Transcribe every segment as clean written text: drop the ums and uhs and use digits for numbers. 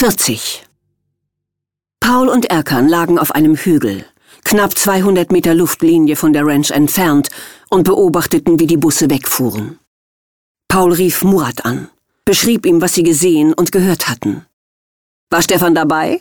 40. Paul und Erkan lagen auf einem Hügel, knapp 200 Meter Luftlinie von der Ranch entfernt, und beobachteten, wie die Busse wegfuhren. Paul rief Murat an, beschrieb ihm, was sie gesehen und gehört hatten. »War Stefan dabei?«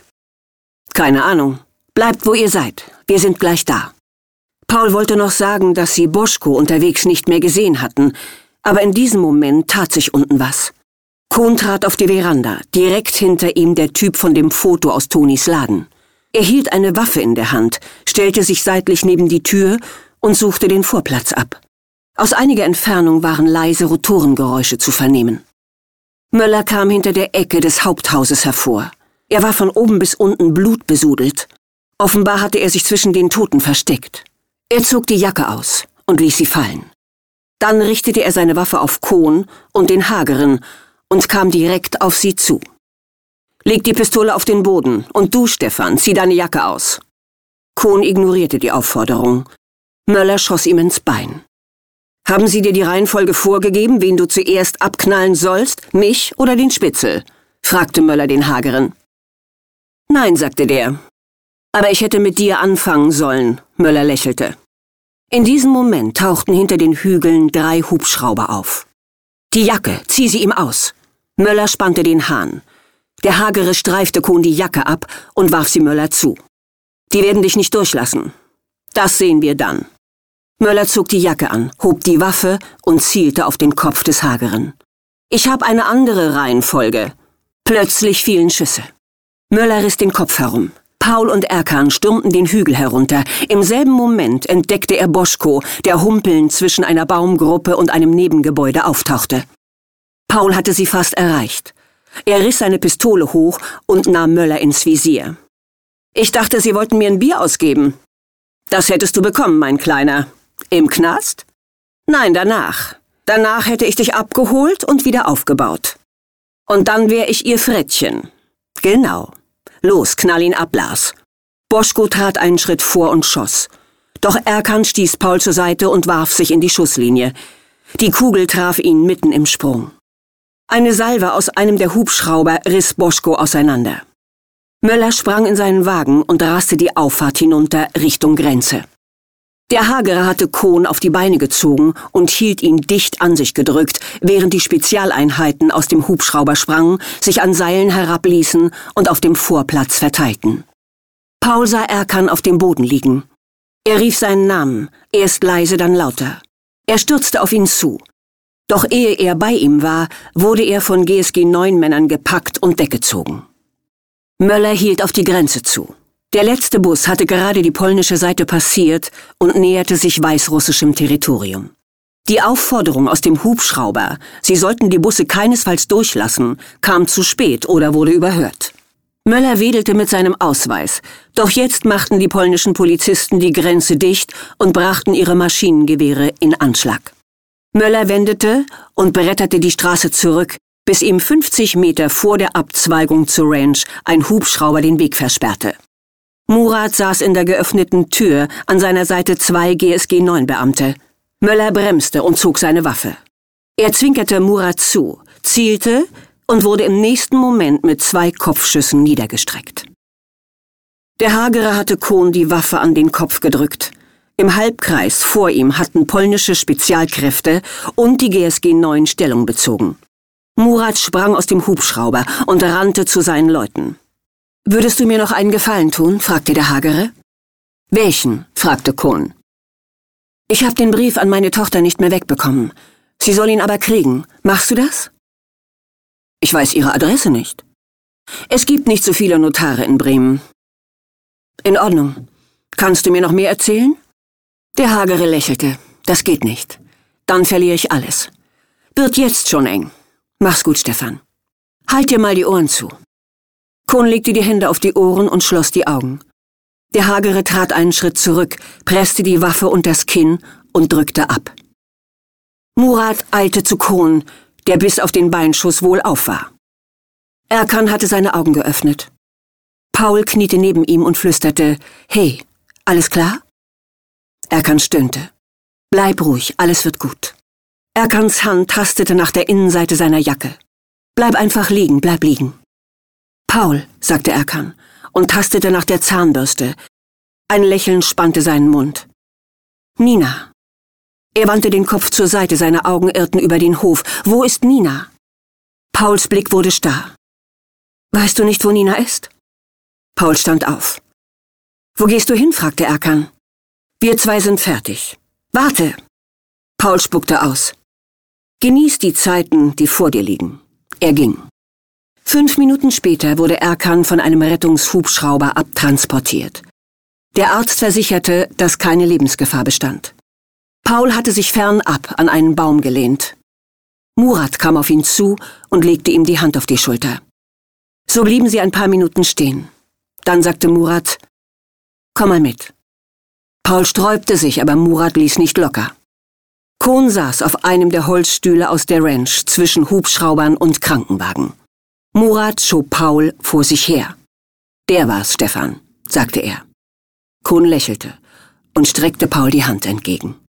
»Keine Ahnung. Bleibt, wo ihr seid. Wir sind gleich da.« Paul wollte noch sagen, dass sie Boschko unterwegs nicht mehr gesehen hatten, aber in diesem Moment tat sich unten was. Kohn trat auf die Veranda, direkt hinter ihm der Typ von dem Foto aus Tonis Laden. Er hielt eine Waffe in der Hand, stellte sich seitlich neben die Tür und suchte den Vorplatz ab. Aus einiger Entfernung waren leise Rotorengeräusche zu vernehmen. Möller kam hinter der Ecke des Haupthauses hervor. Er war von oben bis unten blutbesudelt. Offenbar hatte er sich zwischen den Toten versteckt. Er zog die Jacke aus und ließ sie fallen. Dann richtete er seine Waffe auf Kohn und den Hageren und kam direkt auf sie zu. »Leg die Pistole auf den Boden und du, Stefan, zieh deine Jacke aus.« Kohn ignorierte die Aufforderung. Möller schoss ihm ins Bein. »Haben sie dir die Reihenfolge vorgegeben, wen du zuerst abknallen sollst, mich oder den Spitzel?« fragte Möller den Hageren. »Nein«, sagte der. »Aber ich hätte mit dir anfangen sollen«, Möller lächelte. In diesem Moment tauchten hinter den Hügeln 3 Hubschrauber auf. »Die Jacke, zieh sie ihm aus!« Möller spannte den Hahn. Der Hagere streifte Kohn die Jacke ab und warf sie Möller zu. »Die werden dich nicht durchlassen. Das sehen wir dann.« Möller zog die Jacke an, hob die Waffe und zielte auf den Kopf des Hageren. »Ich habe eine andere Reihenfolge.« Plötzlich fielen Schüsse. Möller riss den Kopf herum. Paul und Erkan stürmten den Hügel herunter. Im selben Moment entdeckte er Boschko, der humpelnd zwischen einer Baumgruppe und einem Nebengebäude auftauchte. Paul hatte sie fast erreicht. Er riss seine Pistole hoch und nahm Möller ins Visier. »Ich dachte, Sie wollten mir ein Bier ausgeben.« »Das hättest du bekommen, mein Kleiner.« »Im Knast?« »Nein, danach. Danach hätte ich dich abgeholt und wieder aufgebaut. Und dann wäre ich Ihr Frettchen.« »Genau. Los, knall ihn ab, Lars.« Boschko trat einen Schritt vor und schoss. Doch Erkan stieß Paul zur Seite und warf sich in die Schusslinie. Die Kugel traf ihn mitten im Sprung. Eine Salve aus einem der Hubschrauber riss Boschko auseinander. Möller sprang in seinen Wagen und raste die Auffahrt hinunter Richtung Grenze. Der Hagere hatte Kohn auf die Beine gezogen und hielt ihn dicht an sich gedrückt, während die Spezialeinheiten aus dem Hubschrauber sprangen, sich an Seilen herabließen und auf dem Vorplatz verteilten. Paul sah Erkan auf dem Boden liegen. Er rief seinen Namen, erst leise, dann lauter. Er stürzte auf ihn zu. Doch ehe er bei ihm war, wurde er von GSG-9-Männern gepackt und weggezogen. Möller hielt auf die Grenze zu. Der letzte Bus hatte gerade die polnische Seite passiert und näherte sich weißrussischem Territorium. Die Aufforderung aus dem Hubschrauber, sie sollten die Busse keinesfalls durchlassen, kam zu spät oder wurde überhört. Möller wedelte mit seinem Ausweis, doch jetzt machten die polnischen Polizisten die Grenze dicht und brachten ihre Maschinengewehre in Anschlag. Möller wendete und bretterte die Straße zurück, bis ihm 50 Meter vor der Abzweigung zur Ranch ein Hubschrauber den Weg versperrte. Murat saß in der geöffneten Tür, an seiner Seite 2 GSG-9-Beamte. Möller bremste und zog seine Waffe. Er zwinkerte Murat zu, zielte und wurde im nächsten Moment mit 2 Kopfschüssen niedergestreckt. Der Hagere hatte Kohn die Waffe an den Kopf gedrückt. Im Halbkreis vor ihm hatten polnische Spezialkräfte und die GSG-9 Stellung bezogen. Murat sprang aus dem Hubschrauber und rannte zu seinen Leuten. »Würdest du mir noch einen Gefallen tun?« fragte der Hagere. »Welchen?« fragte Kohn. »Ich habe den Brief an meine Tochter nicht mehr wegbekommen. Sie soll ihn aber kriegen. Machst du das?« »Ich weiß ihre Adresse nicht.« »Es gibt nicht so viele Notare in Bremen.« »In Ordnung. Kannst du mir noch mehr erzählen?« Der Hagere lächelte. »Das geht nicht. Dann verliere ich alles. Wird jetzt schon eng. Mach's gut, Stefan. Halt dir mal die Ohren zu.« Kohn legte die Hände auf die Ohren und schloss die Augen. Der Hagere trat einen Schritt zurück, presste die Waffe unters Kinn und drückte ab. Murat eilte zu Kohn, der bis auf den Beinschuss wohlauf war. Erkan hatte seine Augen geöffnet. Paul kniete neben ihm und flüsterte, »Hey, alles klar?« Erkan stöhnte. »Bleib ruhig, alles wird gut.« Erkans Hand tastete nach der Innenseite seiner Jacke. »Bleib einfach liegen, bleib liegen.« Paul, sagte Erkan und tastete nach der Zahnbürste. Ein Lächeln spannte seinen Mund. Nina. Er wandte den Kopf zur Seite, seine Augen irrten über den Hof. Wo ist Nina? Pauls Blick wurde starr. Weißt du nicht, wo Nina ist? Paul stand auf. Wo gehst du hin? Fragte Erkan. Wir zwei sind fertig. Warte! Paul spuckte aus. Genieß die Zeiten, die vor dir liegen. Er ging. 5 Minuten später wurde Erkan von einem Rettungshubschrauber abtransportiert. Der Arzt versicherte, dass keine Lebensgefahr bestand. Paul hatte sich fernab an einen Baum gelehnt. Murat kam auf ihn zu und legte ihm die Hand auf die Schulter. So blieben sie ein paar Minuten stehen. Dann sagte Murat, komm mal mit. Paul sträubte sich, aber Murat ließ nicht locker. Kohn saß auf einem der Holzstühle aus der Ranch zwischen Hubschraubern und Krankenwagen. Murat schob Paul vor sich her. Der war's, Stefan, sagte er. Kohn lächelte und streckte Paul die Hand entgegen.